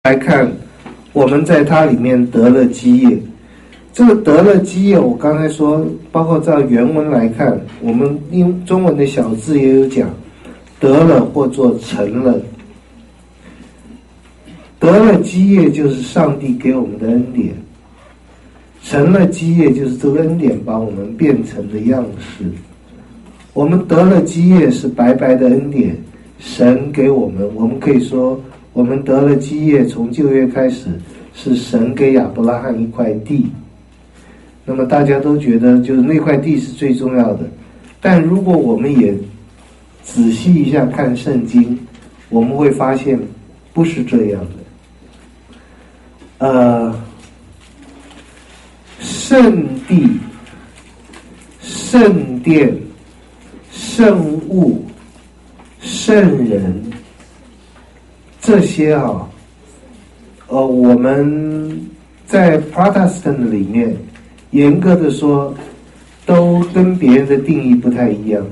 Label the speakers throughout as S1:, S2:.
S1: 来看，我们在它里面得了基业。这个得了基业，我刚才说，包括照原文来看，我们用中文的小字也有讲，得了或做成了。得了基业就是上帝给我们的恩典，成了基业就是这个恩典把我们变成的样式。我们得了基业是白白的恩典，神给我们，我们可以说我们得了基业，从旧约开始是神给亚伯拉罕一块地。那么大家都觉得就是那块地是最重要的，但如果我们也仔细一下看圣经，我们会发现不是这样的。圣地、圣殿、圣物、圣人，这些我们在 Protestant 里面严格的说都跟别人的定义不太一样。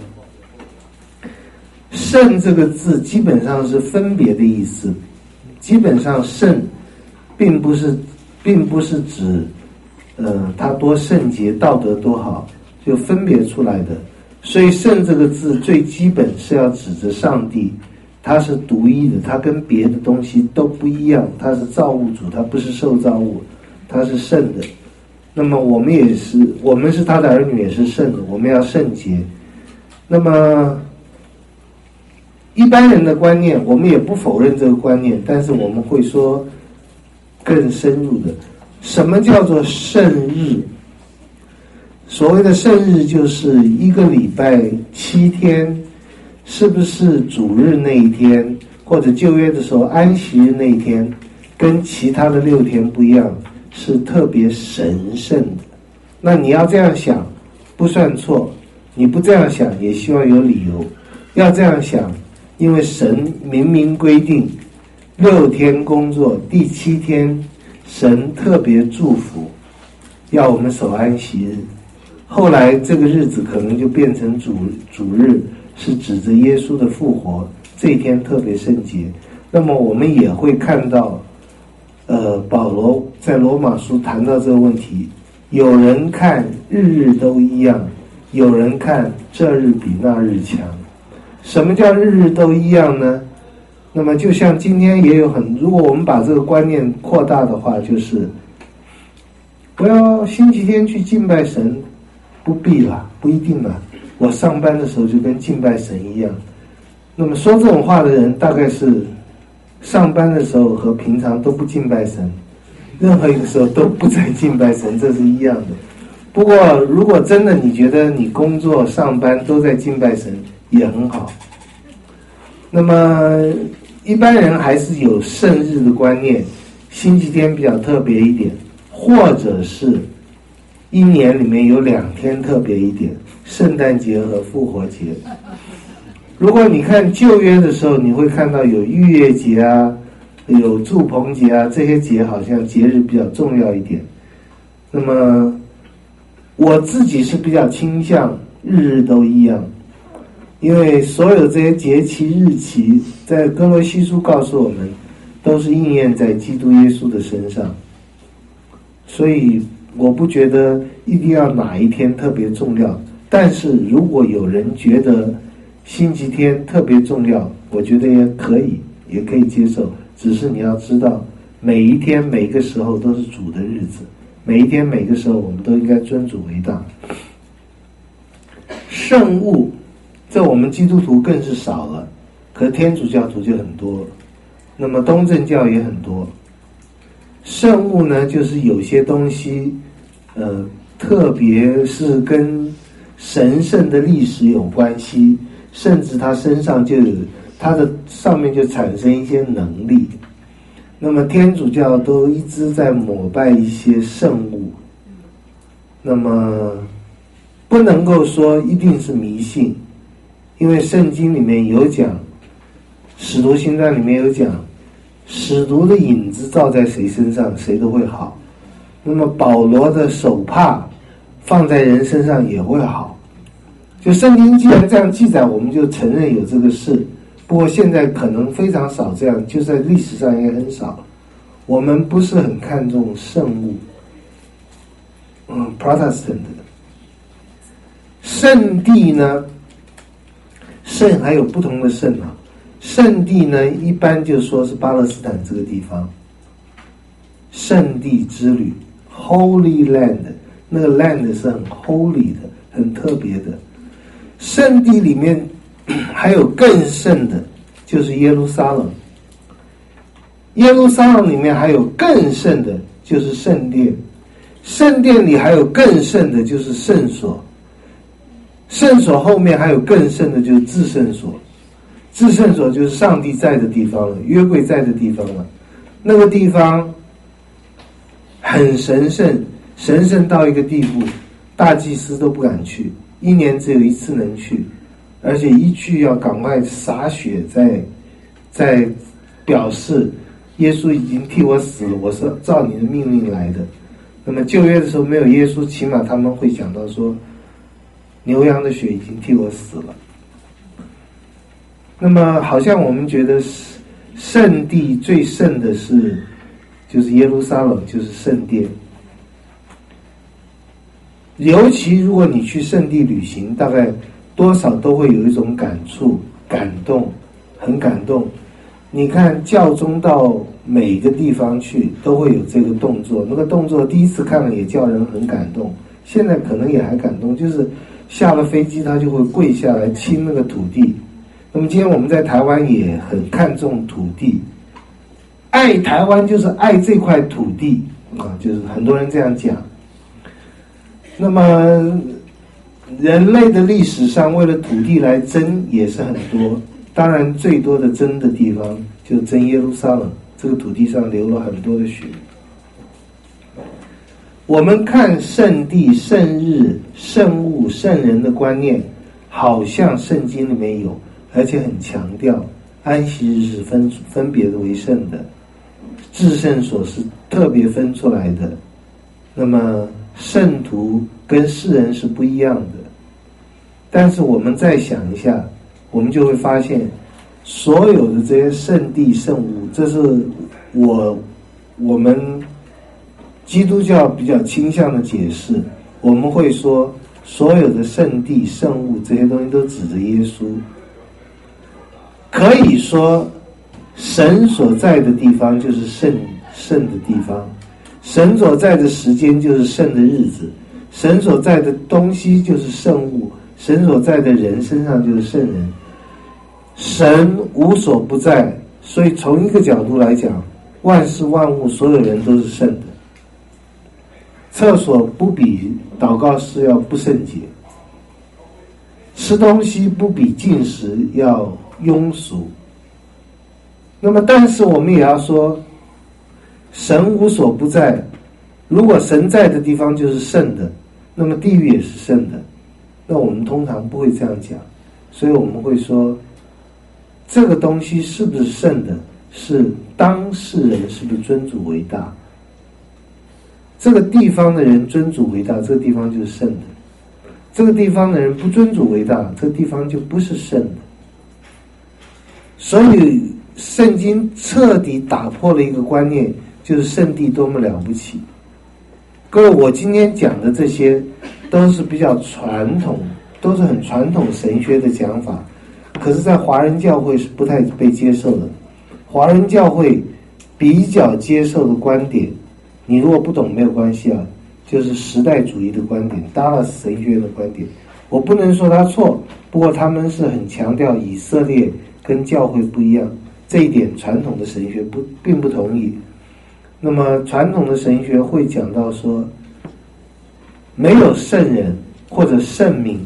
S1: 圣这个字基本上是分别的意思，基本上圣并不是指他多圣洁道德多好就分别出来的。所以圣这个字最基本是要指着上帝，他是独一的，他跟别的东西都不一样，他是造物主，他不是受造物，他是圣的。那么我们是他的儿女，也是圣的，我们要圣洁。那么一般人的观念，我们也不否认这个观念，但是我们会说更深入的，什么叫做圣日？所谓的圣日就是一个礼拜7天，是不是主日那一天，或者旧约的时候安息日那一天，跟其他的6天不一样，是特别神圣的。那你要这样想不算错，你不这样想也希望有理由。要这样想，因为神明明规定6天工作，第7天神特别祝福要我们守安息日。后来这个日子可能就变成主日，是指着耶稣的复活，这一天特别圣洁。那么我们也会看到保罗在罗马书谈到这个问题，有人看日日都一样，有人看这日比那日强。什么叫日日都一样呢？那么就像今天也有如果我们把这个观念扩大的话，就是我要星期天去敬拜神，不必了，不一定了，我上班的时候就跟敬拜神一样。那么说这种话的人大概是上班的时候和平常都不敬拜神，任何一个时候都不在敬拜神，这是一样的。不过如果真的你觉得你工作上班都在敬拜神也很好。那么一般人还是有圣日的观念，星期天比较特别一点，或者是一年里面有2天特别一点，圣诞节和复活节。如果你看旧约的时候，你会看到有逾越节啊，有住棚节啊，这些节好像节日比较重要一点。那么我自己是比较倾向日日都一样，因为所有这些节期日期在哥罗西书告诉我们都是应验在基督耶稣的身上，所以我不觉得一定要哪一天特别重要。但是如果有人觉得星期天特别重要，我觉得也可以接受。只是你要知道，每一天每个时候都是主的日子，每一天每个时候我们都应该尊主为大。圣物，这我们基督徒更是少了，可天主教徒就很多，那么东正教也很多。圣物呢，就是有些东西特别是跟神圣的历史有关系，甚至他身上就有，他的上面就产生一些能力。那么天主教都一直在膜拜一些圣物，那么不能够说一定是迷信，因为圣经里面有讲，使徒行传里面有讲，使徒的影子照在谁身上谁都会好。那么保罗的手帕放在人身上也会好。就圣经既然这样记载，我们就承认有这个事。不过现在可能非常少这样，就在历史上也很少。 我们不是很看重圣物，Protestant 的圣地呢，圣还有不同的圣啊。圣地呢，一般就说是巴勒斯坦这个地方，圣地之旅 ，Holy Land， 那个 land 是很 holy 的，很特别的。圣地里面还有更圣的，就是耶路撒冷。耶路撒冷里面还有更圣的，就是圣殿。圣殿里还有更圣的，就是圣所。圣所后面还有更圣的，就是至圣所。至圣所就是上帝在的地方了，约柜在的地方了。那个地方很神圣，神圣到一个地步，大祭司都不敢去，一年只有一次能去，而且一去要赶快洒血，在表示耶稣已经替我死了，我是照你的命令来的。那么旧约的时候没有耶稣，起码他们会讲到说，牛羊的血已经替我死了。那么好像我们觉得圣地最圣的就是耶路撒冷，就是圣殿。尤其如果你去圣地旅行，大概多少都会有一种感触、感动，很感动。你看教宗到每个地方去都会有这个动作，那个动作第一次看了也叫人很感动，现在可能也还感动，就是下了飞机他就会跪下来亲那个土地。那么今天我们在台湾也很看重土地，爱台湾就是爱这块土地啊，就是很多人这样讲。那么人类的历史上为了土地来争也是很多，当然最多的争的地方就争耶路撒冷，这个土地上流了很多的血。我们看圣地、圣日、圣物、圣人的观念，好像圣经里面有，而且很强调安息日是分别的为圣的，至圣所是特别分出来的。那么圣徒跟世人是不一样的，但是我们再想一下，我们就会发现所有的这些圣地圣物，这是我们基督教比较倾向的解释。我们会说所有的圣地圣物这些东西都指着耶稣，可以说神所在的地方就是圣的地方，神所在的时间就是圣的日子，神所在的东西就是圣物，神所在的人身上就是圣人。神无所不在，所以从一个角度来讲，万事万物所有人都是圣的。厕所不比祷告室要不圣洁，吃东西不比进食要庸俗。那么但是我们也要说，神无所不在，如果神在的地方就是圣的，那么地狱也是圣的。那我们通常不会这样讲，所以我们会说这个东西是不是圣的，是当事人是不是尊主为大。这个地方的人尊主为大，这个地方就是圣的。这个地方的人不尊主为大，这个地方就不是圣的。所以圣经彻底打破了一个观念，就是圣地多么了不起。各位，我今天讲的这些都是比较传统，都是很传统神学的讲法，可是在华人教会是不太被接受的。华人教会比较接受的观点，你如果不懂没有关系啊，就是时代主义的观点，达拉斯神学的观点。我不能说他错，不过他们是很强调以色列跟教会不一样，这一点传统的神学并不同意。那么传统的神学会讲到说，没有圣人或者圣民。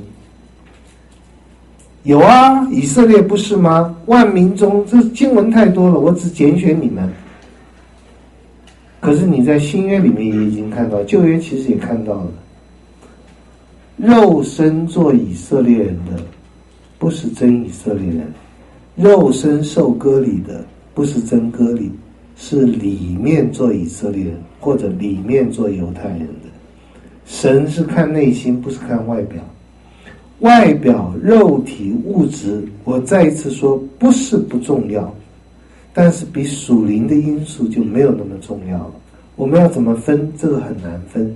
S1: 有啊，以色列不是吗？万民中，这经文太多了，我只拣选你们。可是你在新约里面也已经看到，旧约其实也看到了，肉身做以色列人的不是真以色列人，肉身受割礼的不是真割礼，是里面做以色列人或者里面做犹太人的。神是看内心，不是看外表。外表、肉体、物质，我再一次说，不是不重要， 但是比属灵的因素就没有那么重要了。我们要怎么分？这个很难分。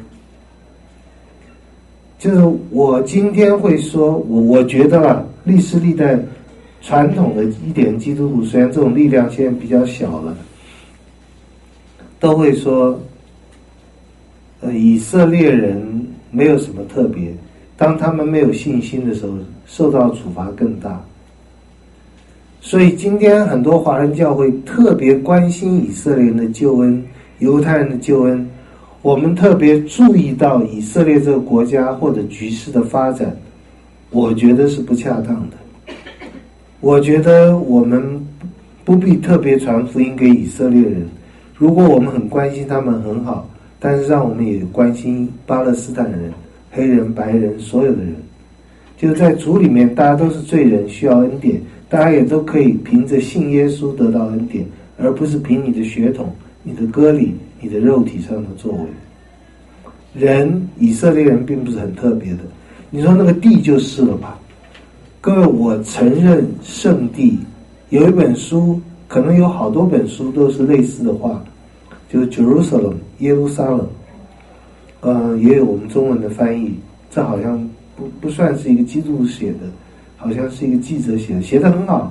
S1: 就是我今天会说，我觉得啦，历史历代传统的一点基督徒，虽然这种力量现在比较小了，都会说，以色列人没有什么特别，当他们没有信心的时候，受到处罚更大。所以今天很多华人教会特别关心以色列人的救恩，犹太人的救恩，我们特别注意到以色列这个国家或者局势的发展，我觉得是不恰当的。我觉得我们不必特别传福音给以色列人，如果我们很关心他们很好，但是让我们也关心巴勒斯坦人、黑人、白人，所有的人。就在主里面，大家都是罪人，需要恩典，大家也都可以凭着信耶稣得到恩典，而不是凭你的血统、你的割礼、你的肉体上的作为。人，以色列人并不是很特别的。你说那个地就是了吧？各位，我承认圣地有一本书，可能有好多本书都是类似的话，就是 Jerusalem 耶路撒冷，也有我们中文的翻译。这好像不算是一个基督徒写的，好像是一个记者写的，写得很好。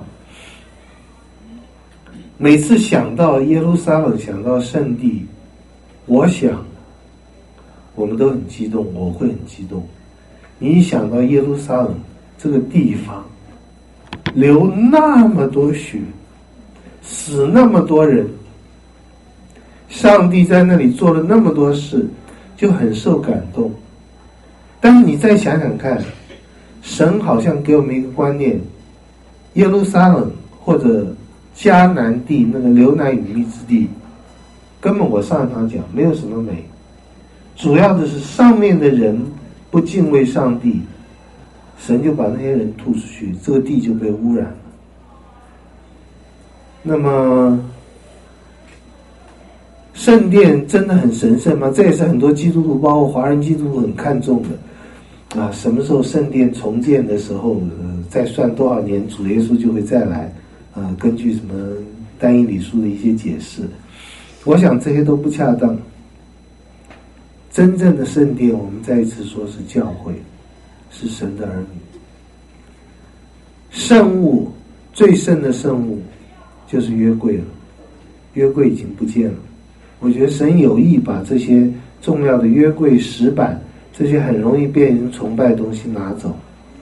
S1: 每次想到耶路撒冷，想到圣地，我想我们都很激动，我会很激动。你一想到耶路撒冷这个地方流那么多血，死那么多人，上帝在那里做了那么多事，就很受感动。但是你再想想看，神好像给我们一个观念，耶路撒冷或者迦南地那个流奶与蜜之地，根本我上一堂讲没有什么美，主要的是上面的人不敬畏上帝，神就把那些人吐出去，这个地就被污染了。那么圣殿真的很神圣吗？这也是很多基督徒，包括华人基督徒很看重的。什么时候圣殿重建的时候，再算多少年，主耶稣就会再来。根据什么但以理书的一些解释，我想这些都不恰当。真正的圣殿，我们再一次说是教会，是神的儿女。圣物，最圣的圣物就是约柜了，约柜已经不见了。我觉得神有意把这些重要的约柜、石板，这些很容易被人崇拜的东西拿走。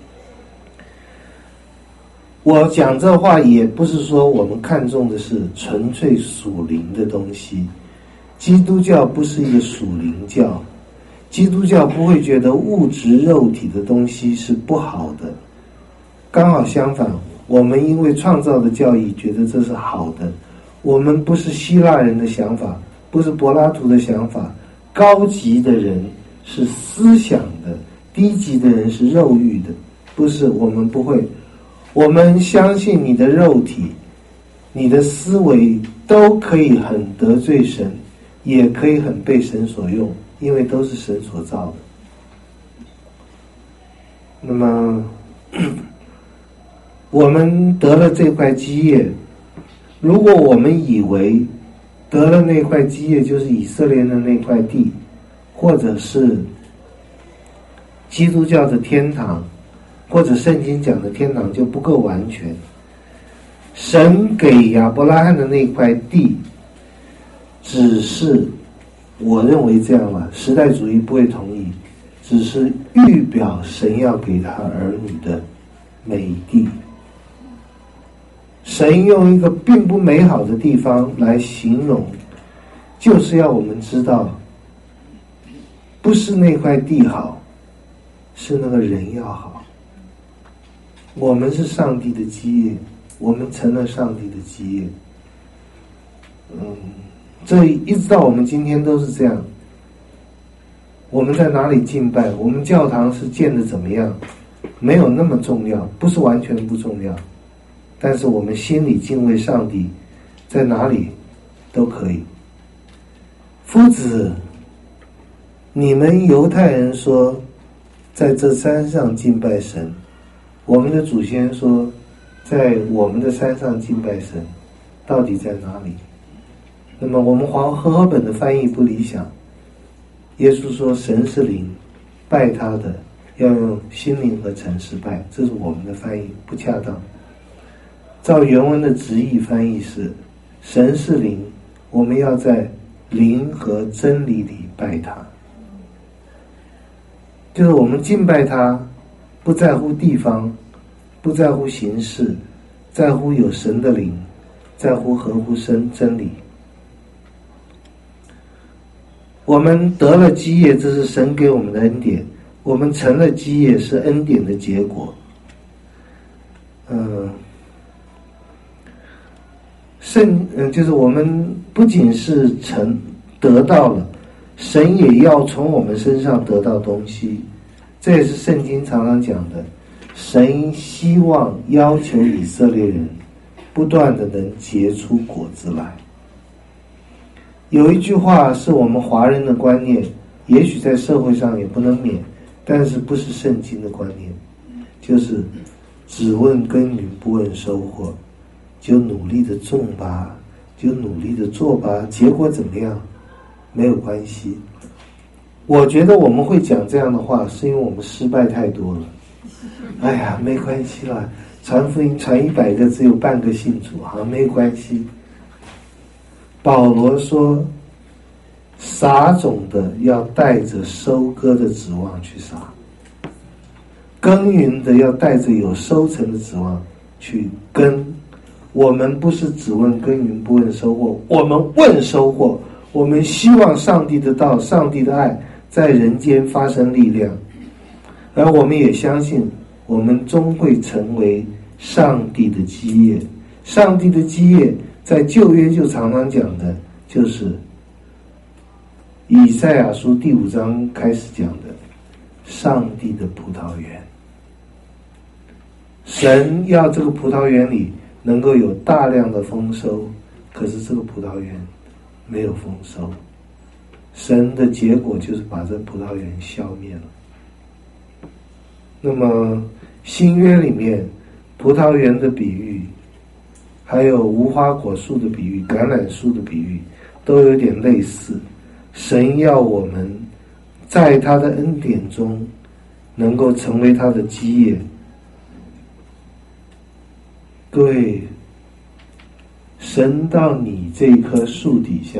S1: 我讲这话也不是说我们看重的是纯粹属灵的东西，基督教不是一个属灵教，基督教不会觉得物质肉体的东西是不好的，刚好相反，我们因为创造的教义觉得这是好的。我们不是希腊人的想法，不是柏拉图的想法，高级的人是思想的，低级的人是肉欲的，不是，我们不会。我们相信你的肉体，你的思维都可以很得罪神，也可以很被神所用，因为都是神所造的。那么我们得了这块基业，如果我们以为得了那块基业就是以色列的那块地，或者是基督教的天堂，或者圣经讲的天堂就不够完全。神给亚伯拉罕的那块地，只是我认为这样吧，时代主义不会同意，只是预表神要给他儿女的美地。神用一个并不美好的地方来形容，就是要我们知道，不是那块地好，是那个人要好。我们是上帝的基业，我们成了上帝的基业。这一直到我们今天都是这样。我们在哪里敬拜，我们教堂是建的怎么样，没有那么重要，不是完全不重要。但是我们心里敬畏上帝，在哪里都可以。夫子，你们犹太人说在这山上敬拜神，我们的祖先说在我们的山上敬拜神， 到底在哪里？那么我们和合本的翻译不理想，耶稣说神是灵，拜他的要用心灵和诚实拜，这是我们的翻译不恰当。照原文的直译翻译是神是灵，我们要在灵和真理里拜他，就是我们敬拜他不在乎地方，不在乎形式，在乎有神的灵，在乎合乎真理。我们得了基业，这是神给我们的恩典，我们成了基业是恩典的结果。就是我们不仅是得到了，神也要从我们身上得到东西，这也是圣经常常讲的。神希望要求以色列人不断的能结出果子来。有一句话是我们华人的观念，也许在社会上也不能免，但是不是圣经的观念，就是只问耕耘不问收获，就努力的种吧，就努力的做吧，结果怎么样没有关系。我觉得我们会讲这样的话是因为我们失败太多了。哎呀，没关系啦，传福音传100个只有半个信主，没关系。保罗说撒种的要带着收割的指望去撒，耕耘的要带着有收成的指望去耕。我们不是只问耕耘不问收获，我们问收获，我们希望上帝的道上帝的爱在人间发生力量，而我们也相信我们终会成为上帝的基业。上帝的基业在旧约就常常讲的，就是以赛亚书第5章开始讲的上帝的葡萄园。神要这个葡萄园里能够有大量的丰收，可是这个葡萄园没有丰收，神的结果就是把这葡萄园消灭了。那么新约里面葡萄园的比喻，还有无花果树的比喻，橄榄树的比喻，都有点类似。神要我们在他的恩典中能够成为他的基业。各位，神到你这棵树底下，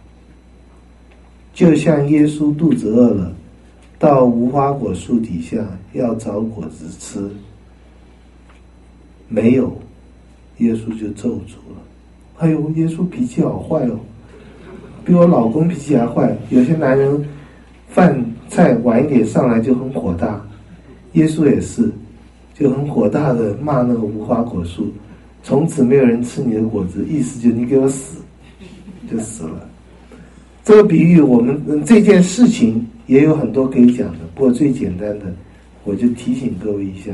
S1: 就像耶稣肚子饿了，到无花果树底下要找果子吃，没有，耶稣就咒诅了。哎呦，耶稣脾气好坏哦，比我老公脾气还坏。有些男人饭菜晚一点上来就很火大，耶稣也是，就很火大的骂那个无花果树，从此没有人吃你的果子，意思就你给我死，就死了。这个比喻我们这件事情也有很多可以讲的，不过最简单的我就提醒各位一下，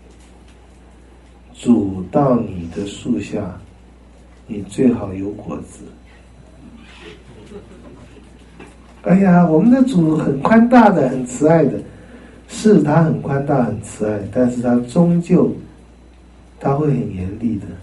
S1: 主到你的树下，你最好有果子。哎呀，我们的主很宽大的，很慈爱的，是他很宽大很慈爱，但是他终究他会很严厉的。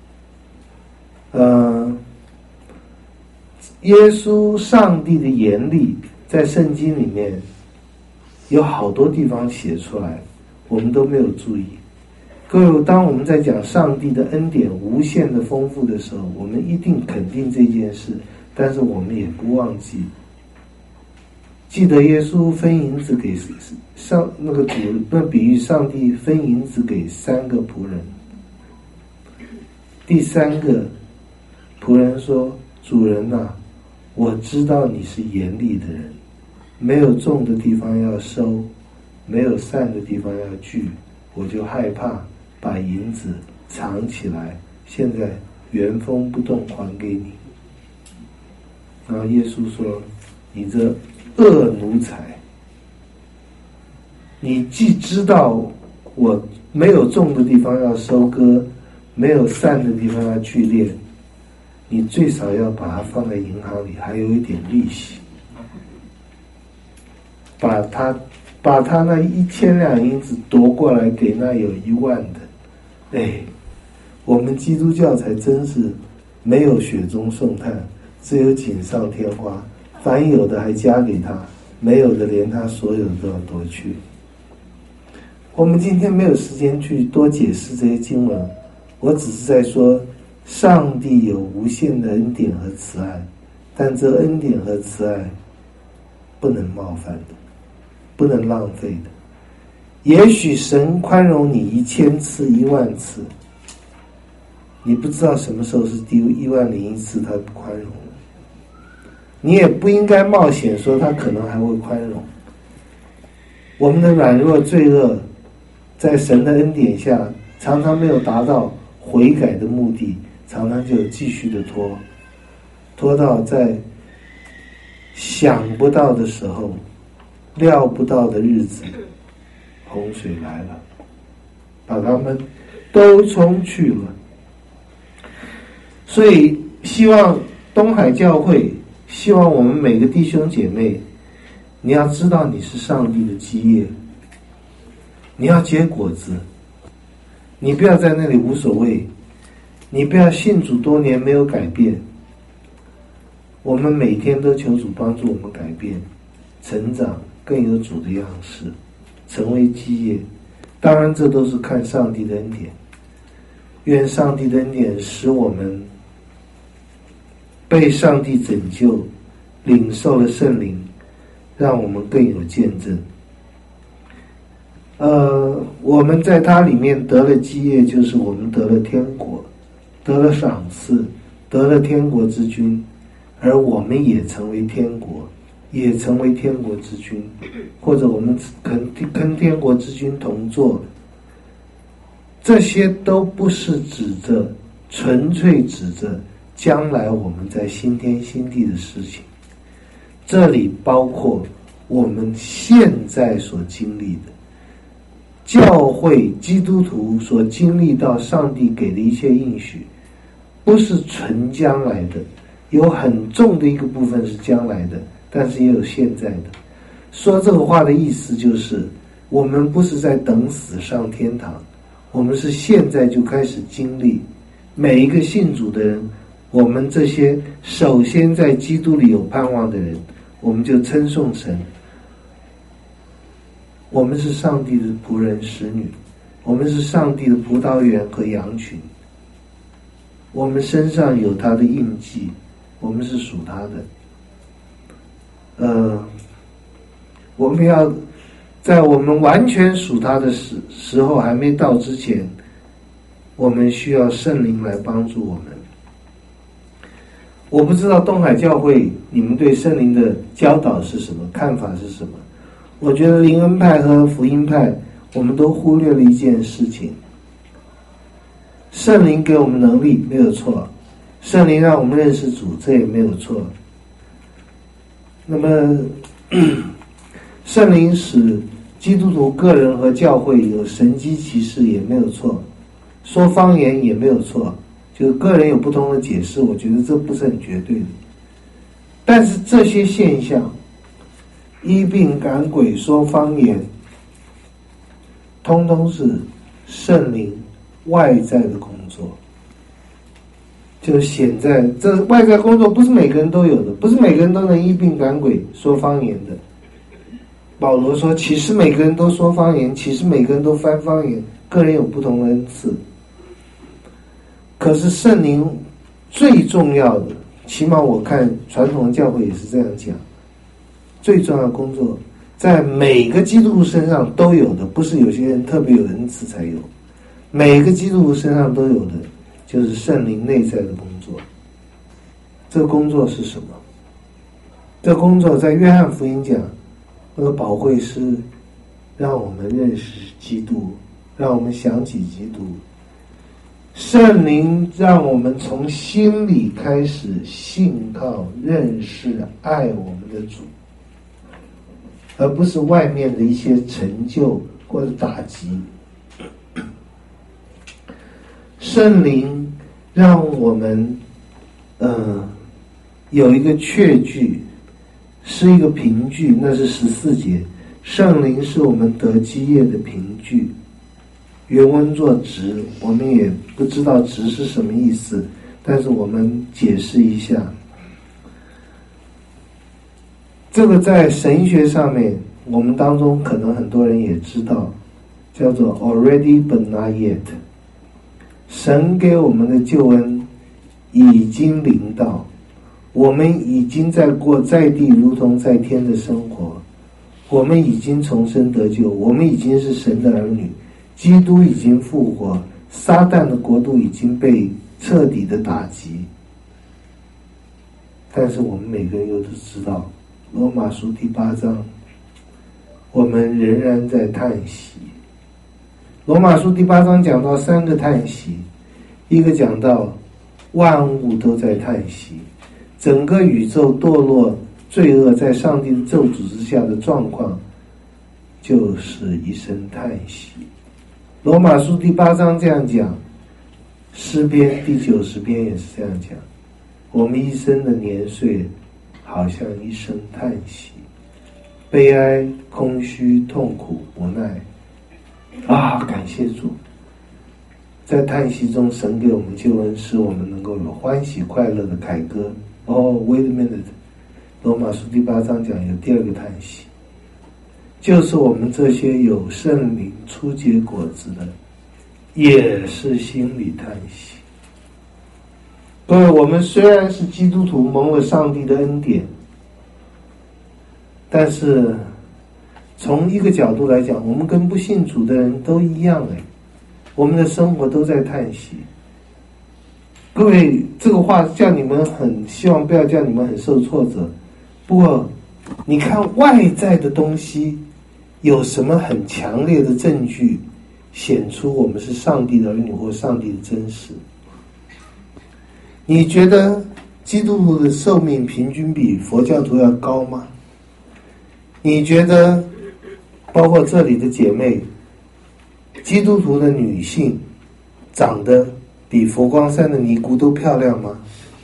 S1: 耶稣上帝的严厉在圣经里面有好多地方写出来，我们都没有注意。各位，当我们在讲上帝的恩典无限的丰富的时候，我们一定肯定这件事，但是我们也不忘记，记得耶稣分银子给那个主，那比喻上帝分银子给3个仆人。第3个仆人说：“主人啊，我知道你是严厉的人，没有种的地方要收，没有散的地方要聚，我就害怕，把银子藏起来，现在原封不动还给你。”然后耶稣说：“你这恶奴才，你既知道我没有种的地方要收割，没有散的地方要聚敛，你最少要把它放在银行里，还有一点利息，把他那1000两银子夺过来给那有1万的。”哎，我们基督教才真是没有雪中送炭，只有锦上添花。凡有的还加给他，没有的连他所有的都要夺去。我们今天没有时间去多解释这些经文，我只是在说，上帝有无限的恩典和慈爱，但这恩典和慈爱不能冒犯的，不能浪费的。也许神宽容你1000次、10000次，你不知道什么时候是第10001次他不宽容了，你也不应该冒险说他可能还会宽容。我们的软弱罪恶在神的恩典下常常没有达到悔改的目的，常常就继续的拖到在想不到的时候、料不到的日子，洪水来了，把他们都冲去了。所以希望东海教会，希望我们每个弟兄姐妹，你要知道你是上帝的基业，你要结果子，你不要在那里无所谓，你不要信主多年没有改变。我们每天都求主帮助我们改变、成长，更有主的样式，成为基业。当然这都是看上帝的恩典，愿上帝的恩典使我们被上帝拯救，领受了圣灵，让我们更有见证。我们在他里面得了基业，就是我们得了天国，得了赏赐，得了天国之君，而我们也成为天国，也成为天国之君，或者我们跟天国之君同坐。这些都不是指着，纯粹指着将来我们在新天新地的事情，这里包括我们现在所经历的，教会基督徒所经历到上帝给的一切应许，不是纯将来的，有很重的一个部分是将来的，但是也有现在的。说这个话的意思就是，我们不是在等死上天堂，我们是现在就开始经历。每一个信主的人，我们这些首先在基督里有盼望的人，我们就称颂神。我们是上帝的仆人使女，我们是上帝的葡萄园和羊群，我们身上有他的印记，我们是属他的。我们要在我们完全属他的时候还没到之前，我们需要圣灵来帮助我们。我不知道东海教会你们对圣灵的教导是什么，看法是什么。我觉得灵恩派和福音派，我们都忽略了一件事情。圣灵给我们能力没有错，圣灵让我们认识主，这也没有错。那么圣灵使基督徒个人和教会有神迹奇事也没有错，说方言也没有错，就是个人有不同的解释，我觉得这不是很绝对的。但是这些现象，医病赶鬼说方言，通通是圣灵外在的工作，就显在这外在工作不是每个人都有的，不是每个人都能医病赶鬼说方言的。保罗说其实每个人都说方言，其实每个人都翻方言，个人有不同的恩赐。可是圣灵最重要的，起码我看传统的教会也是这样讲，最重要的工作在每个基督徒身上都有的，不是有些人特别有恩赐才有，每个基督徒身上都有的，就是圣灵内在的工作。这个工作是什么？这个工作在约翰福音讲，那个保惠师让我们认识基督，让我们想起基督。圣灵让我们从心里开始信靠、认识、爱我们的主，而不是外面的一些成就或者打击。圣灵让我们有一个确据，是一个凭据，那是14节。圣灵是我们得基业的凭据，原文作职，我们也不知道职是什么意思， 但是我们解释一下，这个在神学上面，我们当中可能很多人也知道，叫做 already but not yet。神给我们的救恩已经临到，我们已经在过在地如同在天的生活，我们已经重生得救，我们已经是神的儿女，基督已经复活，撒旦的国度已经被彻底的打击。但是我们每个人又都知道，罗马书第8章，我们仍然在叹息。罗马书第8章讲到3个叹息，一个讲到万物都在叹息，整个宇宙堕落罪恶在上帝的咒诅之下的状况就是一声叹息。罗马书第8章这样讲，诗篇第90篇也是这样讲，我们一生的年岁好像一声叹息，悲哀、空虚、痛苦、无奈啊！感谢主，在叹息中神给我们救恩，使我们能够有欢喜快乐的凯歌。wait a minute， 罗马书第8章讲有第2个叹息，就是我们这些有圣灵初结果子的也是心里叹息。各位，我们虽然是基督徒，蒙了上帝的恩典，但是从一个角度来讲，我们跟不信主的人都一样，我们的生活都在叹息。各位，这个话叫你们希望不要叫你们很受挫折。不过你看外在的东西有什么很强烈的证据显出我们是上帝的儿女或上帝的真实？你觉得基督徒的寿命平均比佛教徒要高吗？你觉得包括这里的姐妹，基督徒的女性长得比佛光山的尼姑都漂亮吗？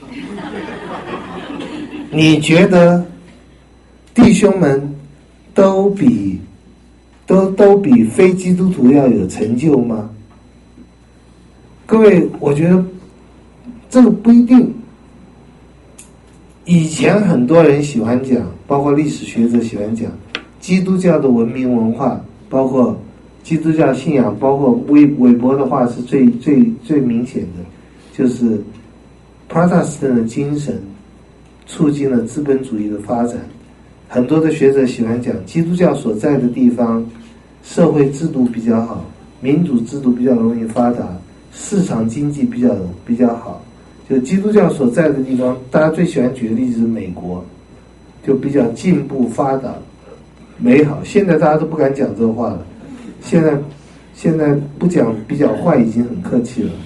S1: 你觉得弟兄们都比非基督徒要有成就吗？各位，我觉得这个不一定。以前很多人喜欢讲，包括历史学者喜欢讲，基督教的文明文化，包括基督教信仰，包括韦伯的话是最明显的，就是 Protestant 的精神促进了资本主义的发展。很多的学者喜欢讲，基督教所在的地方社会制度比较好，民主制度比较容易发达，市场经济比较好。就基督教所在的地方，大家最喜欢举的例子是美国，就比较进步发达美好。现在大家都不敢讲这个话了，现在不讲比较坏已经很客气了。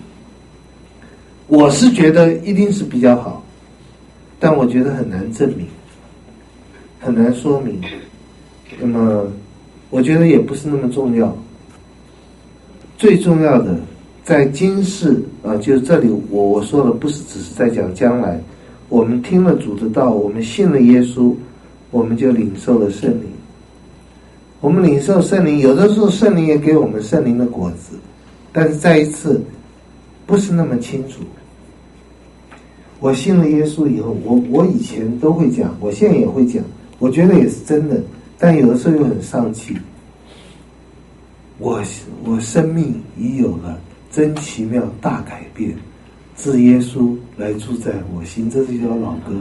S1: 我是觉得一定是比较好，但我觉得很难证明，很难说明。那么我觉得也不是那么重要。最重要的在今世就是这里我说的不是只是在讲将来，我们听了主的道，我们信了耶稣，我们就领受了圣灵。我们领受圣灵，有的时候圣灵也给我们圣灵的果子，但是再一次不是那么清楚。我信了耶稣以后，我以前都会讲，我现在也会讲，我觉得也是真的，但有的时候又很丧气。我生命已有了真奇妙大改变，自耶稣来住在我心，这是一首老歌。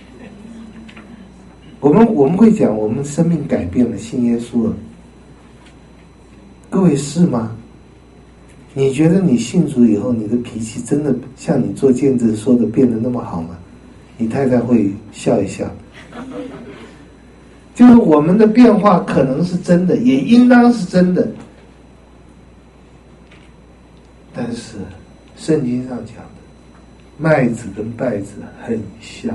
S1: 我们会讲我们生命改变了，信耶稣了。各位是吗？你觉得你信主以后，你的脾气真的像你做见证说的变得那么好吗？你太太会笑一笑。就是我们的变化可能是真的，也应当是真的，但是圣经上讲的麦子跟稗子很像，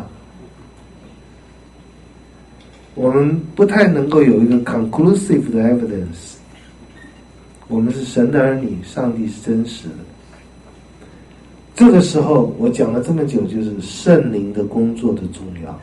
S1: 我们不太能够有一个 conclusive 的 evidence。我们是神的儿女，上帝是真实的。这个时候我讲了这么久，就是圣灵的工作的重要。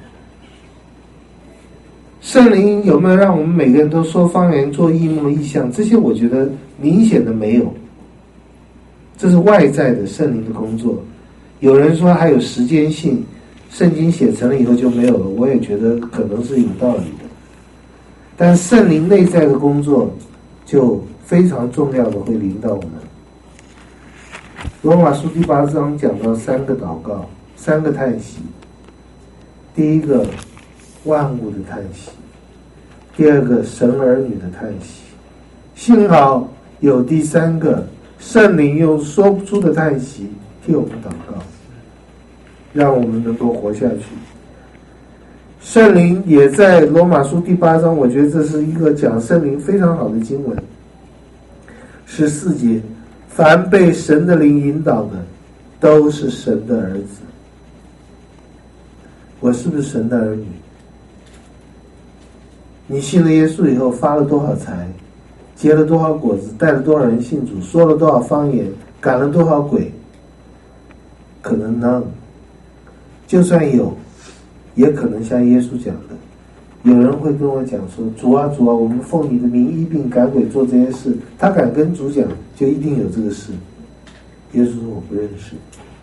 S1: 圣灵有没有让我们每个人都说方言、做异梦、异象？这些我觉得明显的没有，这是外在的圣灵的工作。 有人说还有时间性，圣经写成了以后就没有了，我也觉得可能是有道理的。但圣灵内在的工作就非常重要的会临到我们。罗马书第8章讲到3个祷告，3个叹息。第一个，万物的叹息；第二个，神儿女的叹息。幸好有第3个，圣灵用说不出的叹息替我们祷告，让我们能够活下去。圣灵也在罗马书第8章，我觉得这是一个讲圣灵非常好的经文。14节，凡被神的灵引导的，都是神的儿子。我是不是神的儿女？你信了耶稣以后，发了多少财，结了多少果子，带了多少人信主，说了多少方言，赶了多少鬼？可能none。就算有，也可能像耶稣讲的，有人会跟我讲说，主啊主啊，我们奉你的名医病赶鬼做这些事，他敢跟主讲，就一定有这个事。耶稣说我不认识。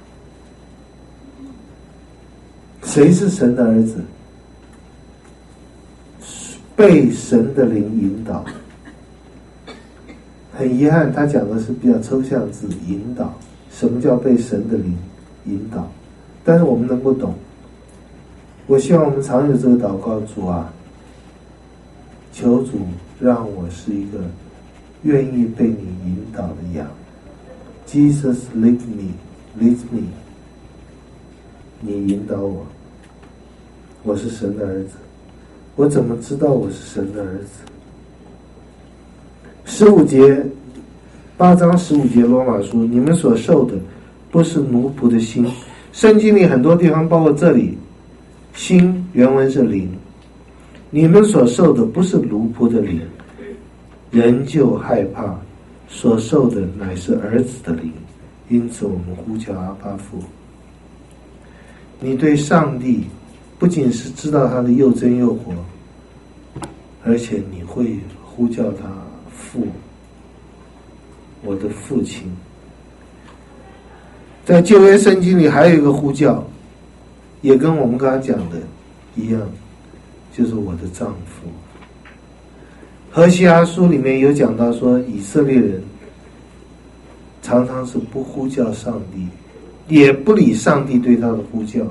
S1: 谁是神的儿子？被神的灵引导。很遗憾，他讲的是比较抽象字，引导。什么叫被神的灵引导？但是我们能够懂。我希望我们常有这个祷告，主啊，求主让我是一个愿意被你引导的羊。Jesus lead me， 你引导我。我是神的儿子。我怎么知道我是神的儿子？15节，8章15节罗马书，你们所受的不是奴仆的心。圣经里很多地方，包括这里，心原文是灵。你们所受的不是奴仆的灵，人就害怕，所受的乃是儿子的灵，因此我们呼叫阿爸父。你对上帝不仅是知道他的又真又活，而且你会呼叫他父，我的父亲。在旧约圣经里还有一个呼叫，也跟我们刚刚讲的一样，就是我的丈夫。何西阿书里面有讲到说，以色列人常常是不呼叫上帝，也不理上帝对他的呼叫，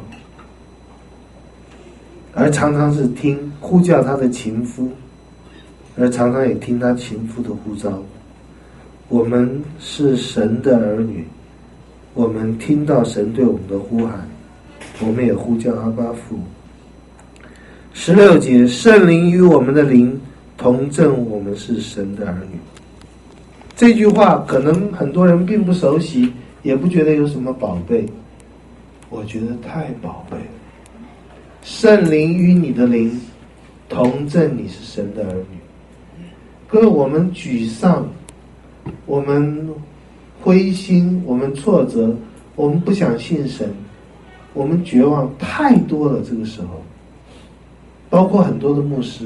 S1: 而常常是听呼叫他的情夫，而常常也听他情夫的呼召。我们是神的儿女，我们听到神对我们的呼喊，我们也呼叫阿爸父。16节，圣灵与我们的灵同证我们是神的儿女。这句话可能很多人并不熟悉，也不觉得有什么宝贝，我觉得太宝贝了。圣灵与你的灵同证你是神的儿女。各位，我们沮丧，我们灰心，我们挫折，我们不想信神，我们绝望太多了。这个时候包括很多的牧师，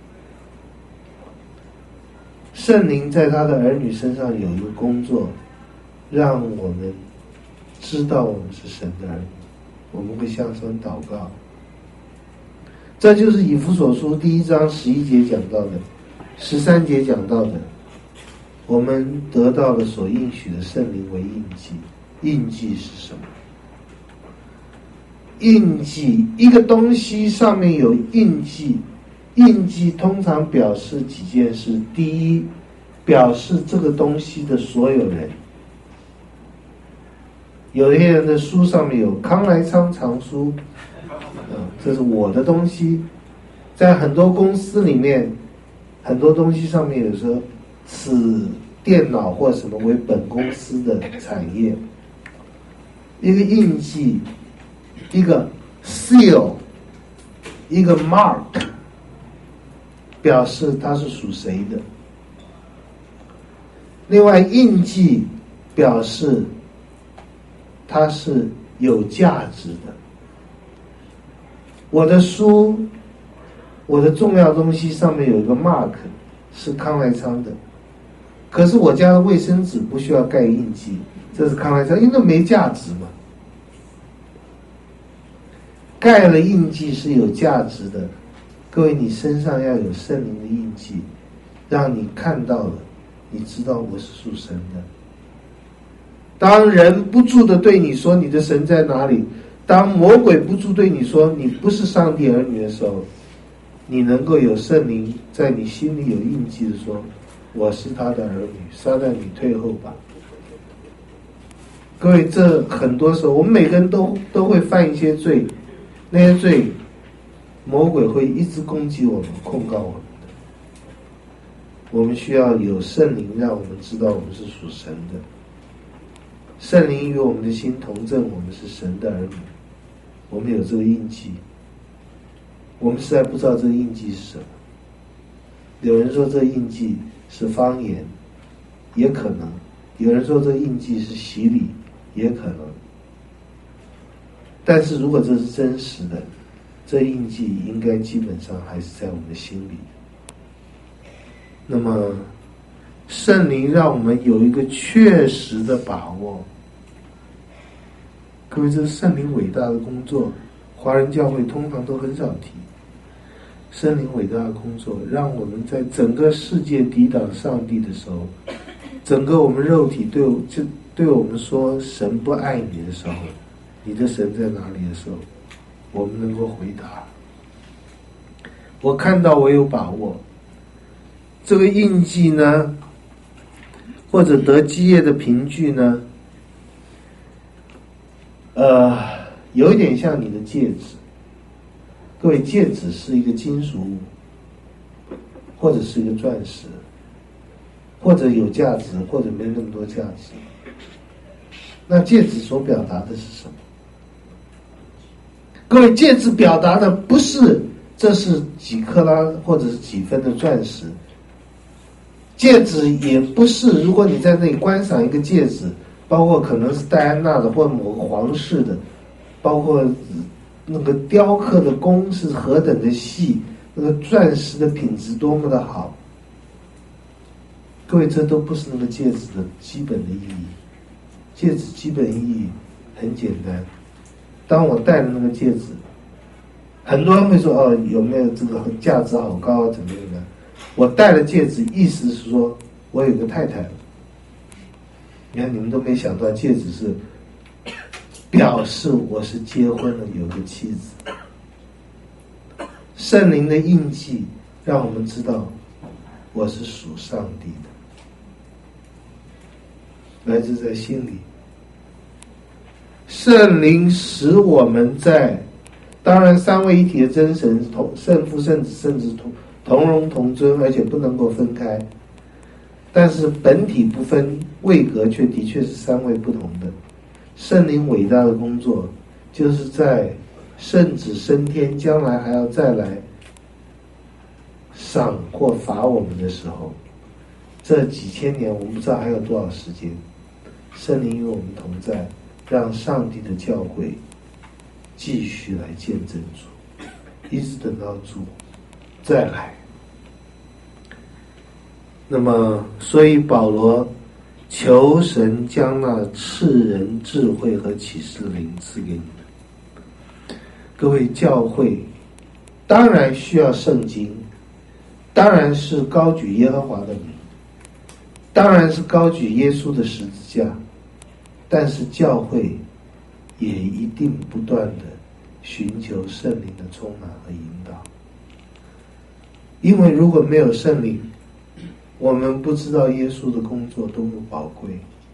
S1: 圣灵在他的儿女身上有一个工作，让我们知道我们是神的儿女，我们会向神祷告。这就是以弗所书第1章11节讲到的，13节讲到的，我们得到了所应许的圣灵为印记。印记是什么？印记，一个东西上面有印记，印记通常表示几件事。第一，表示这个东西的所有人。有些人的书上面有康来昌藏书，这是我的东西。在很多公司里面，很多东西上面有说此电脑或什么为本公司的产业。一个印记，一个 seal， 一个 mark， 表示它是属谁的。另外，印记表示它是有价值的。我的书，我的重要东西上面有一个 mark， 是康来昌的，可是我家的卫生纸不需要盖印记，这是康来昌，因为那没价值嘛。 盖了印记是有价值的。各位，你身上要有圣灵的印记，让你看到了，你知道我是属神的。当人不住的对你说你的神在哪里，当魔鬼不住对你说你不是上帝儿女的时候，你能够有圣灵在你心里有印记的说，我是他的儿女，撒旦你退后吧。各位，这很多时候我们每个人都会犯一些罪，那些罪魔鬼会一直攻击我们，控告我们的。我们需要有圣灵让我们知道我们是属神的，圣灵与我们的心同证，我们是神的儿女，我们有这个印记。我们实在不知道这个印记是什么。有人说这个印记是方言，也可能；有人说这个印记是洗礼，也可能。但是如果这是真实的，这印记应该基本上还是在我们的心里。那么圣灵让我们有一个确实的把握。各位，这是圣灵伟大的工作，华人教会通常都很少提。圣灵伟大的工作，让我们在整个世界抵挡上帝的时候，整个我们肉体对我们说神不爱你的时候，你的神在哪里的时候，我们能够回答，我看到，我有把握。这个印记呢，或者得基业的凭据呢，有一点像你的戒指。各位，戒指是一个金属物，或者是一个钻石，或者有价值，或者没那么多价值。那戒指所表达的是什么？各位，戒指表达的不是这是几克拉或者是几分的钻石，戒指也不是如果你在那里观赏一个戒指，包括可能是戴安娜的或某个皇室的，包括那个雕刻的工是何等的细，那个钻石的品质多么的好。各位，这都不是那个戒指的基本的意义。戒指基本意义很简单，当我戴了那个戒指，很多人会说哦，有没有这个价值好高啊，怎么样的？我戴了戒指，意思是说我有个太太了。你看，你们都没想到，戒指是表示我是结婚了，有个妻子。圣灵的印记让我们知道我是属上帝的，来自在心里。圣灵使我们在，当然三位一体的真神圣父圣子圣子同荣同尊，而且不能够分开，但是本体不分，位格却的确是三位不同的。圣灵伟大的工作就是在圣子升天，将来还要再来赏或罚我们的时候，这几千年我们不知道还有多少时间，圣灵与我们同在，让上帝的教会继续来见证主，一直等到主再来。那么所以保罗求神将那赐人智慧和启示的灵赐给你们。各位，教会当然需要圣经，当然是高举耶和华的名，当然是高举耶稣的十字架，但是教会也一定不断的寻求圣灵的充满和引导。因为如果没有圣灵，我们不知道耶稣的工作多么宝贵。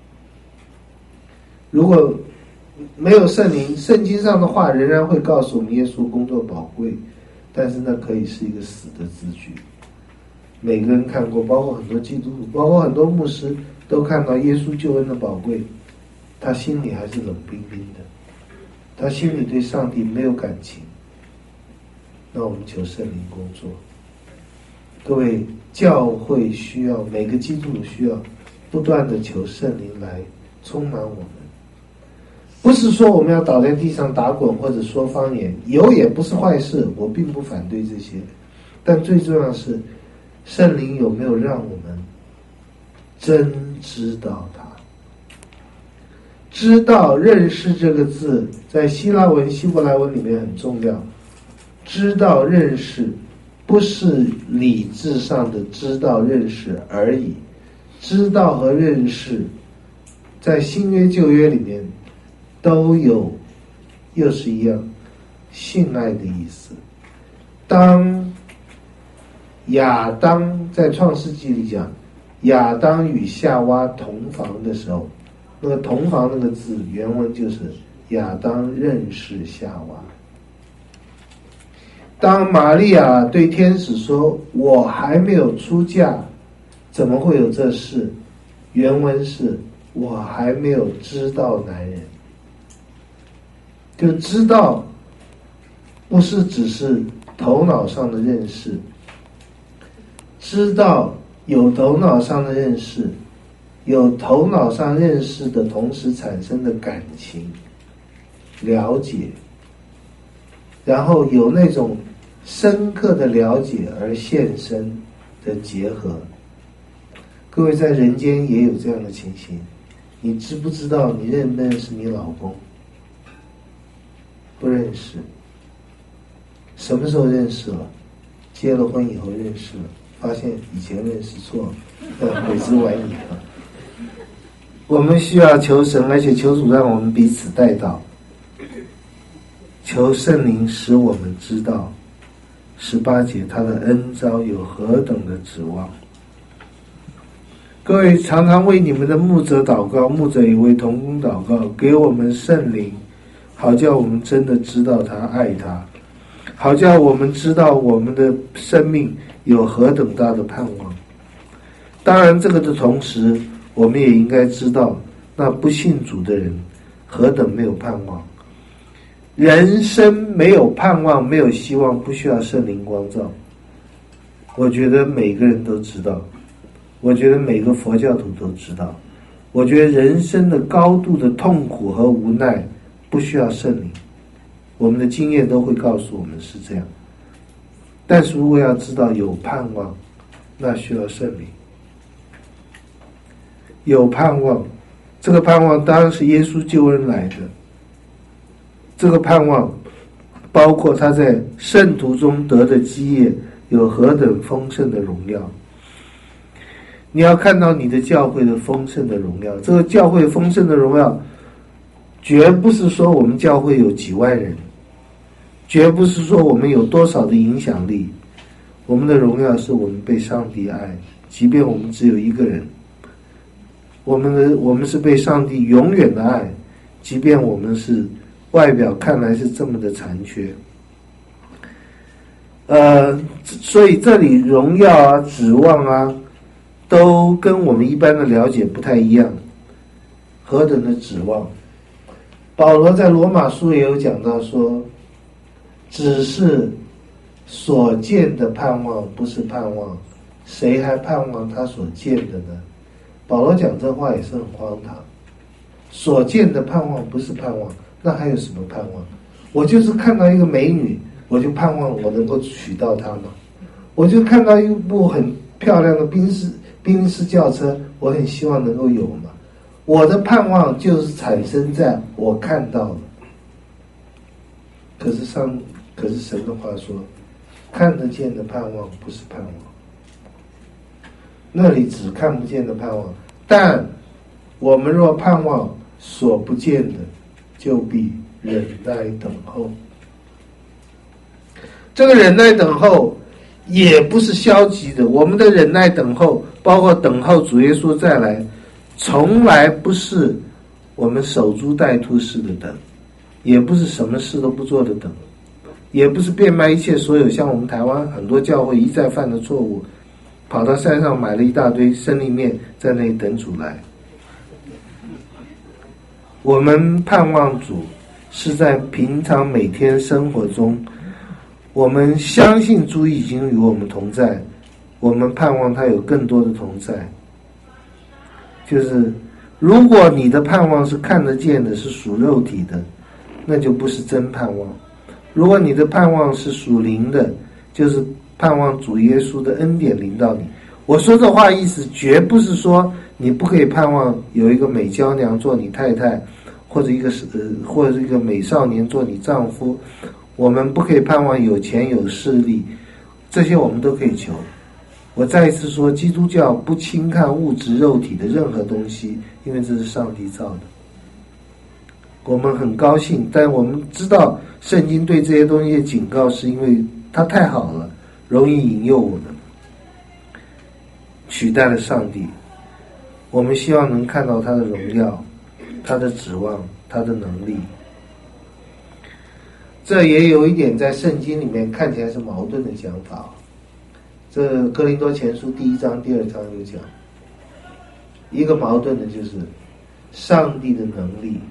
S1: 如果没有圣灵，圣经上的话仍然会告诉我们耶稣工作宝贵，但是那可以是一个死的字句。每个人看过，包括很多基督徒，包括很多牧师都看到耶稣救恩的宝贵，他心里还是冷冰冰的，他心里对上帝没有感情。那我们求圣灵工作。各位，教会需要，每个基督徒需要不断的求圣灵来充满我们。不是说我们要倒在地上打滚或者说方言，有也不是坏事，我并不反对这些，但最重要的是圣灵有没有让我们真知道他， 知道认识这个字在希腊文希伯来文里面很重要，知道认识不是理智上的知道认识而已，知道和认识在新约旧约里面都有，又是一样性爱的意思。当亚当在创世纪里讲亚当与夏娃同房的时候，那个同房那个字原文就是亚当认识夏娃。当玛利亚对天使说我还没有出嫁，怎么会有这事，原文是我还没有知道男人。就知道不是只是头脑上的认识，知道有头脑上的认识，有头脑上认识的同时产生的感情了解，然后有那种深刻的了解而现身的结合。各位在人间也有这样的情形，你知不知道你认不认识你老公？不认识。什么时候认识了？结了婚以后认识了，发现以前认识错了，悔之晚矣了。我们需要求神，而且求主让我们彼此代祷，求圣灵使我们知道18节他的恩召有何等的指望。各位常常为你们的牧者祷告，牧者也为同工祷告，给我们圣灵，好叫我们真的知道他，爱他，好叫我们知道我们的生命有何等大的盼望。当然这个的同时，我们也应该知道那不信主的人何等没有盼望。人生没有盼望，没有希望，不需要圣灵光照。我觉得每个人都知道，我觉得每个佛教徒都知道，我觉得人生的高度的痛苦和无奈不需要圣灵，我们的经验都会告诉我们是这样。但是如果要知道有盼望，那需要圣灵。有盼望，这个盼望当然是耶稣救恩来的，这个盼望包括他在圣徒中得的基业有何等丰盛的荣耀。你要看到你的教会的丰盛的荣耀，这个教会丰盛的荣耀绝不是说我们教会有几万人，绝不是说我们有多少的影响力，我们的荣耀是我们被上帝爱，即便我们只有一个人，我们是被上帝永远的爱，即便我们是外表看来是这么的残缺。所以这里荣耀啊、指望啊，都跟我们一般的了解不太一样。何等的指望！保罗在罗马书也有讲到说，只是所见的盼望不是盼望，谁还盼望他所见的呢？保罗讲这话也是很荒唐。所见的盼望不是盼望，那还有什么盼望？我就是看到一个美女，我就盼望我能够娶到她吗？我就看到一部很漂亮的宾士轿车，我很希望能够有吗？我的盼望就是产生在我看到的。可是神的话说，看得见的盼望不是盼望，那里只看不见的盼望。但我们若盼望所不见的，就必忍耐等候。这个忍耐等候也不是消极的，我们的忍耐等候包括等候主耶稣再来，从来不是我们守株待兔式的等，也不是什么事都不做的等，也不是变卖一切所有，像我们台湾很多教会一再犯的错误，跑到山上买了一大堆生力面，在那里等主来。我们盼望主是在平常每天生活中，我们相信主已经与我们同在，我们盼望他有更多的同在。就是如果你的盼望是看得见的，是属肉体的，那就不是真盼望。如果你的盼望是属灵的，就是盼望主耶稣的恩典临到你。我说这话意思绝不是说你不可以盼望有一个美娇娘做你太太， 或者一个美少年做你丈夫，我们不可以盼望有钱有势力，这些我们都可以求。我再一次说，基督教不轻看物质肉体的任何东西，因为这是上帝造的。我们很高兴，但我们知道圣经对这些东西的警告，是因为它太好了，容易引诱我们，取代了上帝。我们希望能看到他的荣耀，他的指望，他的能力。这也有一点在圣经里面看起来是矛盾的讲法。这哥林多前书1章2章有讲，一个矛盾的就是上帝的能力，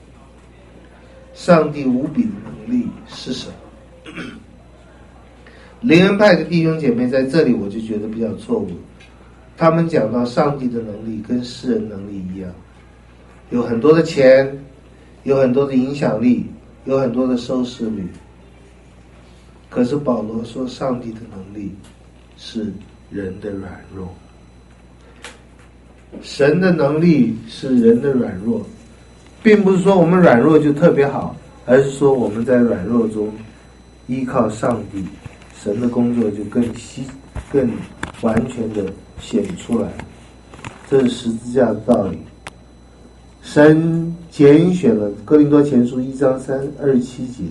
S1: 上帝无比的能力是什么？灵恩派的弟兄姐妹在这里我就觉得比较错误，他们讲到上帝的能力跟世人能力一样，有很多的钱，有很多的影响力，有很多的收视率。可是保罗说上帝的能力是人的软弱，神的能力是人的软弱，并不是说我们软弱就特别好，而是说我们在软弱中依靠上帝，神的工作就更完全的显出来。这是十字架的道理。神拣选了，哥林多前书1章27节，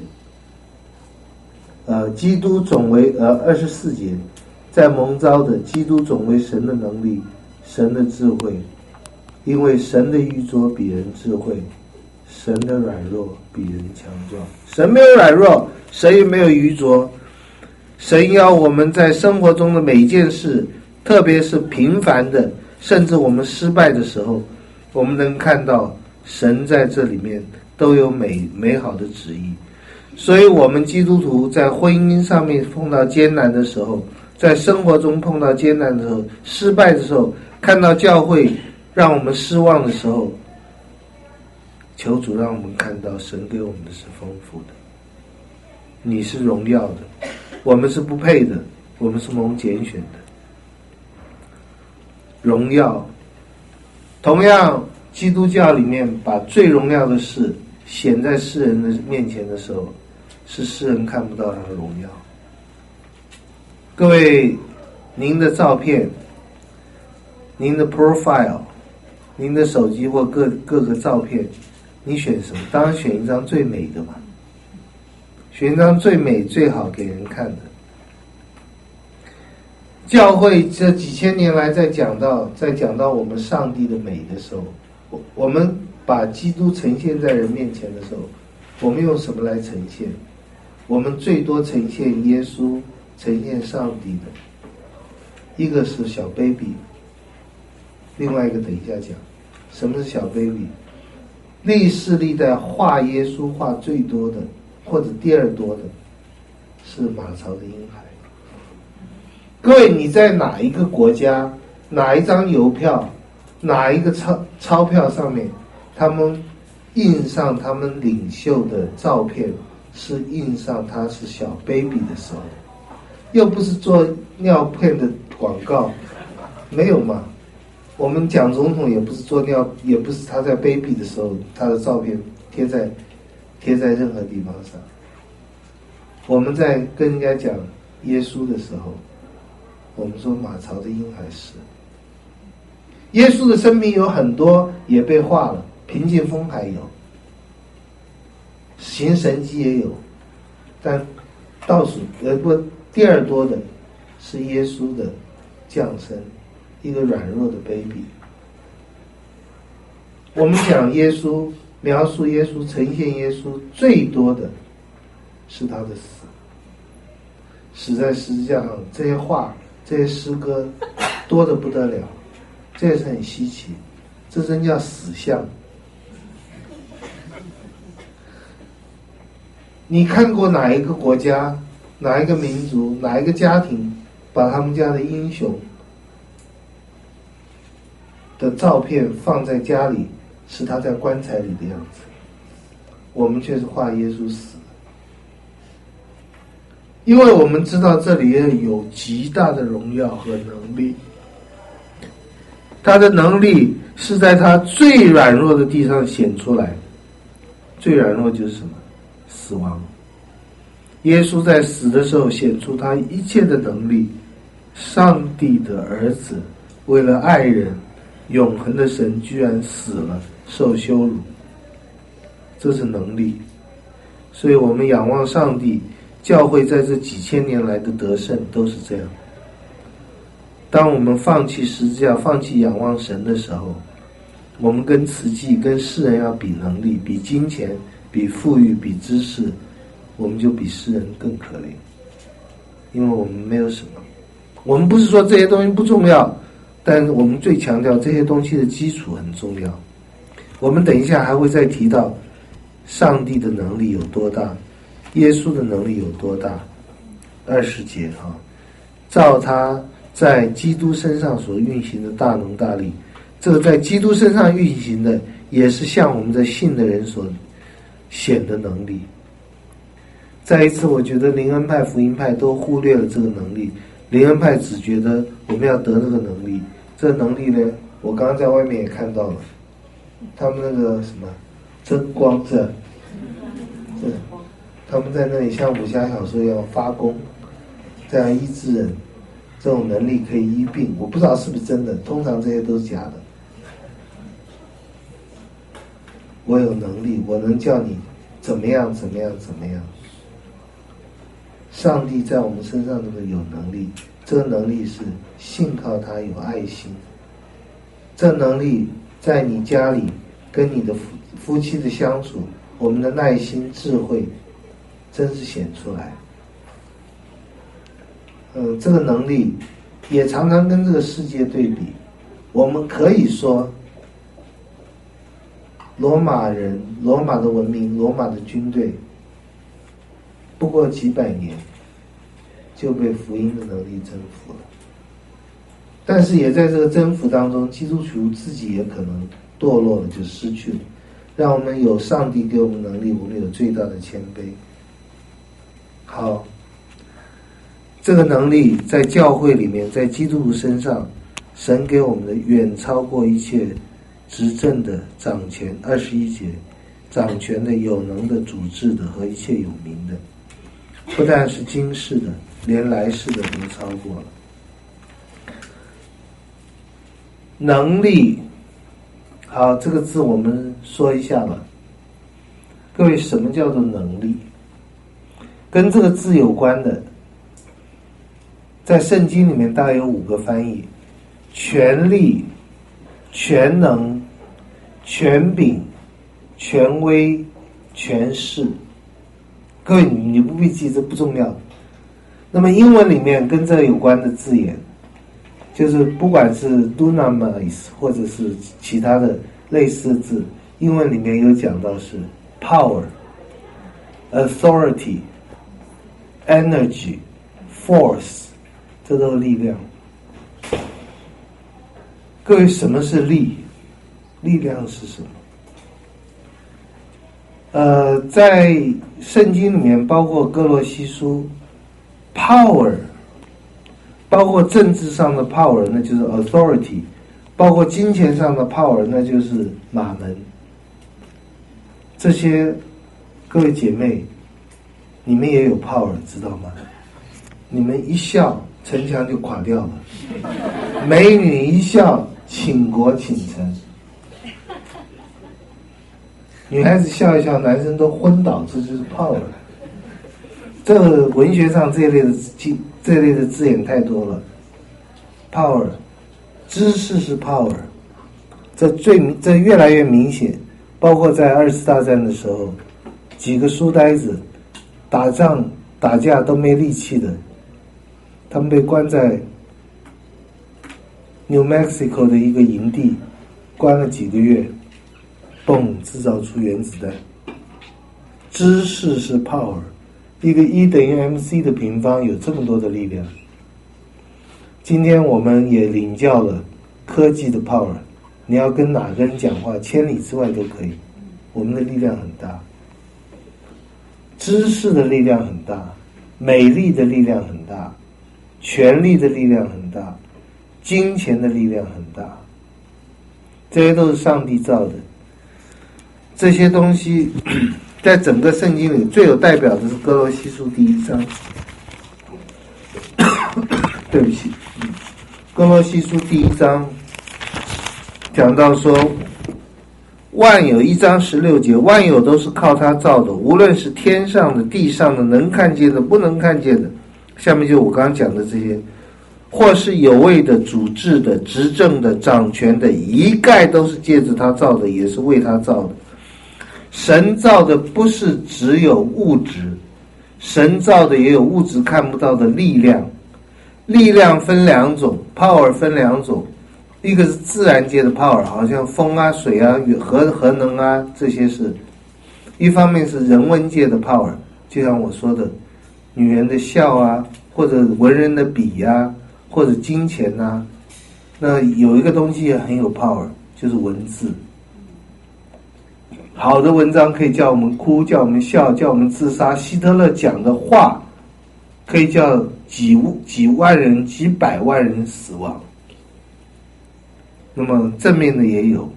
S1: 基督总为24节，在蒙召的基督总为神的能力，神的智慧，因为神的愚拙比人智慧，神的软弱比人强壮。神没有软弱，神也没有愚拙。神要我们在生活中的每一件事，特别是平凡的，甚至我们失败的时候，我们能看到神在这里面都有美好的旨意。所以我们基督徒在婚姻上面碰到艰难的时候，在生活中碰到艰难的时候，失败的时候，看到教会让我们失望的时候，求主让我们看到神给我们的是丰富的，你是荣耀的，我们是不配的，我们是蒙拣选的。荣耀，同样基督教里面把最荣耀的事显在世人的面前的时候，是世人看不到他的荣耀。各位，您的照片，您的 profile， 您的手机或各个照片，你选什么？当然选一张最美的嘛，选一张最美最好给人看的。教会这几千年来在讲到我们上帝的美的时候，我们把基督呈现在人面前的时候，我们用什么来呈现？我们最多呈现耶稣，呈现上帝的。一个是小 baby， 另外一个等一下讲。什么是小 baby？ 历世历代画耶稣画最多的，或者第二多的，是马槽的婴孩。各位，你在哪一个国家，哪一张邮票，哪一个钞票上面，他们印上他们领袖的照片，是印上他是小 baby 的时候，又不是做尿片的广告，没有嘛？我们蒋总统也不是做尿，也不是他在 baby 的时候，他的照片贴在任何地方上。我们在跟人家讲耶稣的时候，我们说马槽的婴孩是耶稣的生命有很多也被画了，平静风还有，行神迹也有，但第二多的是耶稣的降生，一个软弱的 baby。 我们讲耶稣，描述耶稣，呈现耶稣最多的是他的死，死在十字架上。这些画，这些诗歌多得不得了，这也是很稀奇，这真叫死像。你看过哪一个国家，哪一个民族，哪一个家庭把他们家的英雄的照片放在家里，是他在棺材里的样子？我们却是画耶稣死，因为我们知道这里有极大的荣耀和能力，他的能力是在他最软弱的地上显出来， 最软弱就是什么？死亡。耶稣在死的时候显出他一切的能力，上帝的儿子为了爱人，永恒的神居然死了，受羞辱，这是能力。所以我们仰望上帝，教会在这几千年来的得胜都是这样。当我们放弃十字架，放弃仰望神的时候，我们跟慈济跟世人要比能力，比金钱，比富裕，比知识，我们就比世人更可怜，因为我们没有什么。我们不是说这些东西不重要，但我们最强调这些东西的基础很重要。我们等一下还会再提到上帝的能力有多大，耶稣的能力有多大。20节啊，照他在基督身上所运行的大能大力，这个在基督身上运行的，也是向我们在信的人所显的能力。再一次，我觉得灵恩派、福音派都忽略了这个能力。灵恩派只觉得我们要得这个能力，这个能力呢，我刚刚在外面也看到了，他们那个什么真光这他们在那里像武侠小说一样发功，这样医治人，这种能力可以医病，我不知道是不是真的，通常这些都是假的。我有能力，我能叫你怎么样怎么样怎么样。上帝在我们身上这个有能力，这个能力是信靠他有爱心，这能力在你家里跟你的夫妻的相处，我们的耐心智慧真是显出来。这个能力也常常跟这个世界对比。我们可以说罗马人、罗马的文明、罗马的军队不过几百年就被福音的能力征服了，但是也在这个征服当中，基督徒自己也可能堕落了，就失去了。让我们有上帝给我们能力，我们有最大的谦卑。好，这个能力在教会里面，在基督徒身上，神给我们的远超过一切执政的、掌权21节，掌权的、有能的、主治的和一切有名的，不但是今世的，连来世的都超过了。能力，好，这个字我们说一下吧。各位，什么叫做能力？跟这个字有关的，在圣经里面大概有5个翻译：权力、全能、权柄、权威、权势。各位，你不必记，这不重要。那么英文里面跟这有关的字眼，就是不管是 dunamis 或者是其他的类似的字，英文里面有讲到是 power、authority、energy、force， 这都是力量。各位，什么是力？力量是什么？在圣经里面，包括哥罗西书 ，power， 包括政治上的 power， 那就是 authority， 包括金钱上的 power， 那就是马门。这些各位姐妹，你们也有 power， 知道吗？你们一笑，城墙就垮掉了；美女一笑，倾国倾城。女孩子笑一笑，男生都昏倒，这就是 power。这个文学上这类的字眼太多了。power， 知识是 power， 这越来越明显。包括在2次大战的时候，几个书呆子打仗打架都没力气的，他们被关在 New Mexico 的一个营地，关了几个月。嘣，制造出原子弹。知识是 power， 一个E等于 MC 的平方有这么多的力量。今天我们也领教了科技的 power， 你要跟哪个人讲话，千里之外都可以。我们的力量很大，知识的力量很大，美丽的力量很大，权力的力量很大，金钱的力量很大，这些都是上帝造的。 这些东西在整个圣经里最有代表的是哥罗西书第1章。对不起，哥罗西书第1章讲到说，万有1章16节，万有都是靠他造的，无论是天上的地上的，能看见的不能看见的，下面就我刚刚讲的这些，或是有位的、主治的、执政的、掌权的，一概都是借着他造的，也是为他造的。神造的不是只有物质，神造的也有物质看不到的力量。力量分2种， power 分2种，一个是自然界的 power， 好像风啊、水啊、核能啊，这些是一方面，是人文界的 power， 就像我说的，女人的笑啊，或者文人的笔啊，或者金钱啊。那有一个东西也很有 power， 就是文字。好的文章可以叫我们哭，叫我们笑，叫我们自杀。希特勒讲的话可以叫几万人、几百万人死亡。那么正面的也有，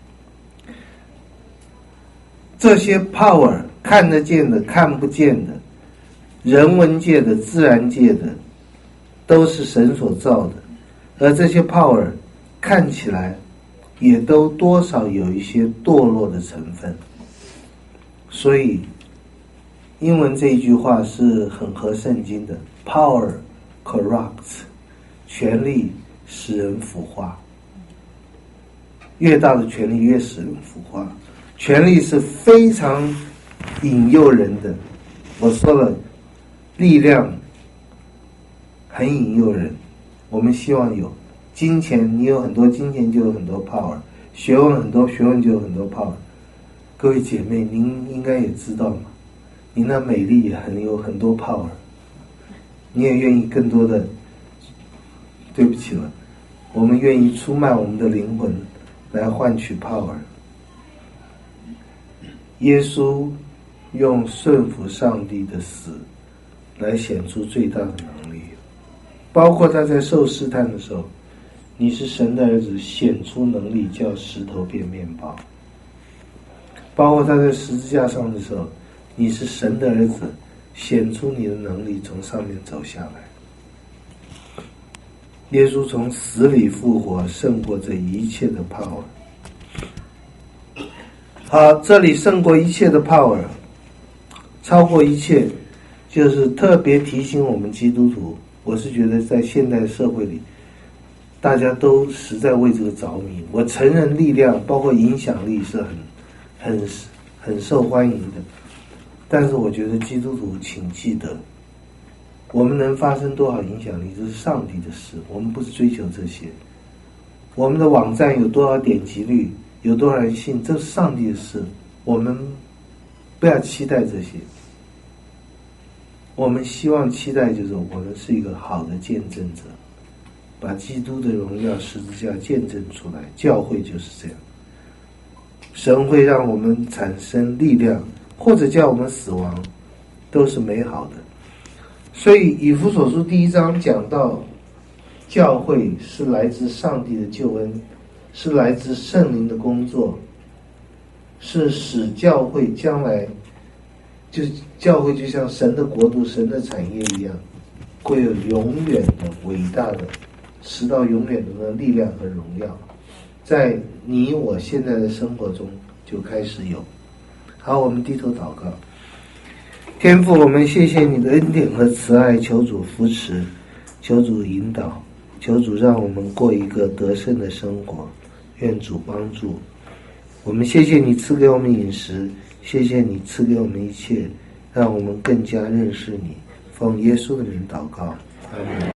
S1: 这些 power 看得见的、看不见的，人文界的、自然界的，都是神所造的。而这些 power 看起来也都多少有一些堕落的成分。所以英文这一句话是很合圣经的， Power corrupts， 权力使人腐化，越大的权力越使人腐化。权力是非常引诱人的，我说了，力量很引诱人，我们希望有金钱，你有很多金钱就有很多 power， 学问很多学问就有很多 power。 各位姐妹，您应该也知道嘛，你那美丽也有很多 power， 你也愿意更多的，对不起了，我们愿意出卖我们的灵魂来换取 power。 耶稣用顺服上帝的死来显出最大的能力，包括他在受试探的时候，你是神的儿子，显出能力叫石头变面包。包括他在十字架上的时候，你是神的儿子，显出你的能力从上面走下来。耶稣从死里复活，胜过这一切的 power。 好，这里胜过一切的 power， 超过一切，就是特别提醒我们基督徒，我是觉得在现代社会里，大家都实在为这个着迷。我承认力量包括影响力是很受欢迎的，但是我觉得基督徒请记得，我们能发生多少影响力，这是上帝的事，我们不是追求这些。我们的网站有多少点击率，有多少人信，这是上帝的事，我们不要期待这些。我们希望期待就是我们是一个好的见证者，把基督的荣耀十字架见证出来。教会就是这样，神会让我们产生力量，或者叫我们死亡，都是美好的。所以以弗所书第1章讲到，教会是来自上帝的救恩，是来自圣灵的工作，是使教会将来，就教会就像神的国度、神的产业一样，会有永远的伟大的直到永远的力量和荣耀，在你我现在的生活中就开始有。好，我们低头祷告。天父，我们谢谢你的恩典和慈爱，求主扶持，求主引导，求主让我们过一个得胜的生活，愿主帮助我们。谢谢你赐给我们饮食，谢谢你赐给我们一切，让我们更加认识你。奉耶稣的名祷告，阿们。